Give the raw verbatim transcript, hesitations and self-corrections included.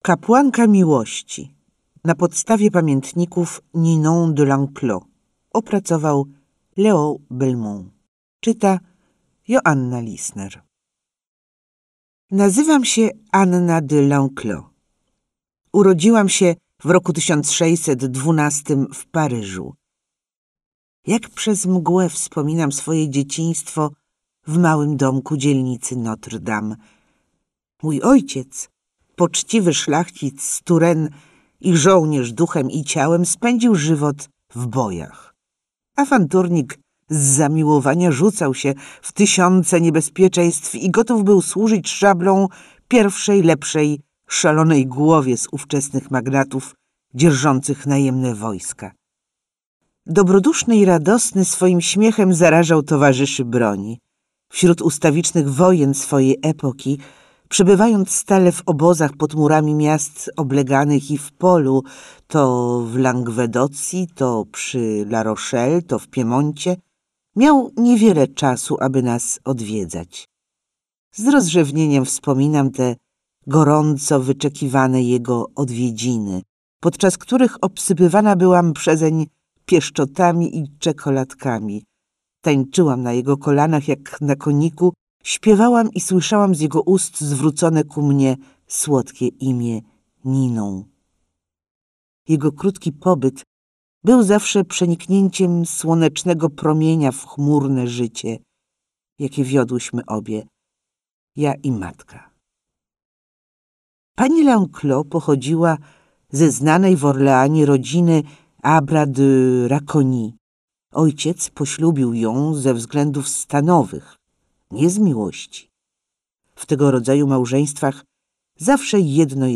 Kapłanka miłości. Na podstawie pamiętników Ninon de l'Enclos opracował Léo Belmont. Czyta Joanna Lisner. Nazywam się Anna de l'Enclos. Urodziłam się w roku tysiąc sześćset dwunastym w Paryżu. Jak przez mgłę wspominam swoje dzieciństwo w małym domku dzielnicy Notre Dame. Mój ojciec, poczciwy szlachcic z Touraine i żołnierz duchem i ciałem, spędził żywot w bojach. Awanturnik z zamiłowania rzucał się w tysiące niebezpieczeństw i gotów był służyć szablą pierwszej, lepszej, szalonej głowie z ówczesnych magnatów dzierżących najemne wojska. Dobroduszny i radosny swoim śmiechem zarażał towarzyszy broni. Wśród ustawicznych wojen swojej epoki, przebywając stale w obozach pod murami miast obleganych i w polu, to w Langwedocji, to przy La Rochelle, to w Piemoncie, miał niewiele czasu, aby nas odwiedzać. Z rozrzewnieniem wspominam te gorąco wyczekiwane jego odwiedziny, podczas których obsypywana byłam przezeń pieszczotami i czekoladkami. Tańczyłam na jego kolanach jak na koniku, śpiewałam i słyszałam z jego ust zwrócone ku mnie słodkie imię Ninon. Jego krótki pobyt był zawsze przeniknięciem słonecznego promienia w chmurne życie, jakie wiodłyśmy obie, ja i matka. Pani L'Enclos pochodziła ze znanej w Orleanie rodziny Abra de Racony. Ojciec poślubił ją ze względów stanowych, nie z miłości. W tego rodzaju małżeństwach zawsze jedno